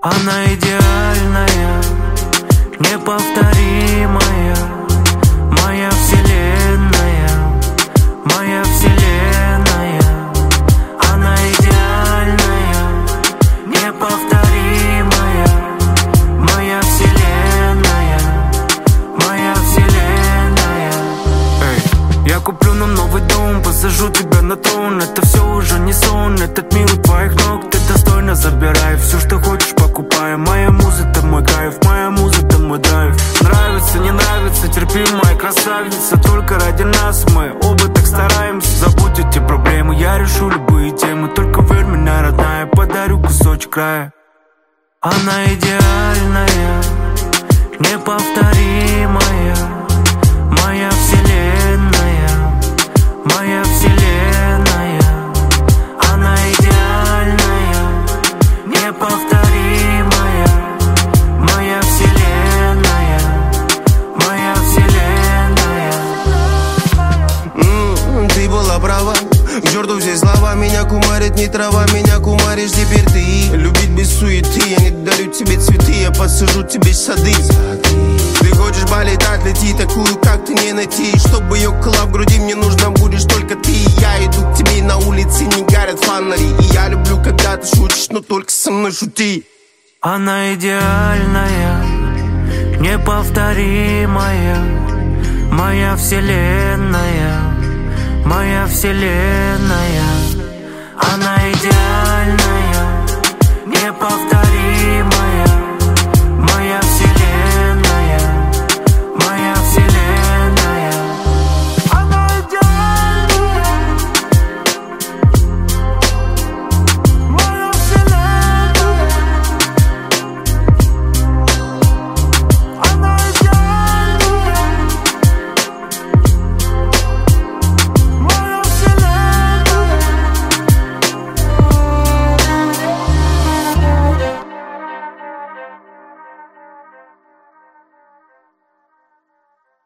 Она идеальная, неповторимая, моя вселенная, моя вселенная. Она идеальная, неповторимая, моя вселенная, моя вселенная. Эй, я куплю нам новый дом, посажу тебя на трон. Это все уже не сон, этот мир у твоих ног. Ты достойно забирай все, что хочешь, покупай. Моя муза, это мой кайф, моя муза, это мой драйв. Нравится, не нравится, терпи, моя красавица. Только ради нас мы оба так стараемся. Забудь эти проблемы, я решу любые темы. Только верь меня, родная, подарю кусочек края. Она идеальная, неповторимая, моя вселенная, моя вселенная. Она идеальная, неповторимая, моя вселенная, моя вселенная. Ты была права, к черту все слова. Меня кумарит не трава, меня кумаришь теперь ты. Любить без суеты, я не дарю тебе цветы, я посажу тебе сады. Ты хочешь полетать, лети, такую, как ты, не найти. Чтобы ее кола в груди, мне нужно будешь только ты. Я иду к тебе, на улице не горят фонари. И я люблю, когда ты шутишь, но только со мной шути. Она идеальная, неповторимая, моя вселенная, моя вселенная. Она идеальная, неповторимая.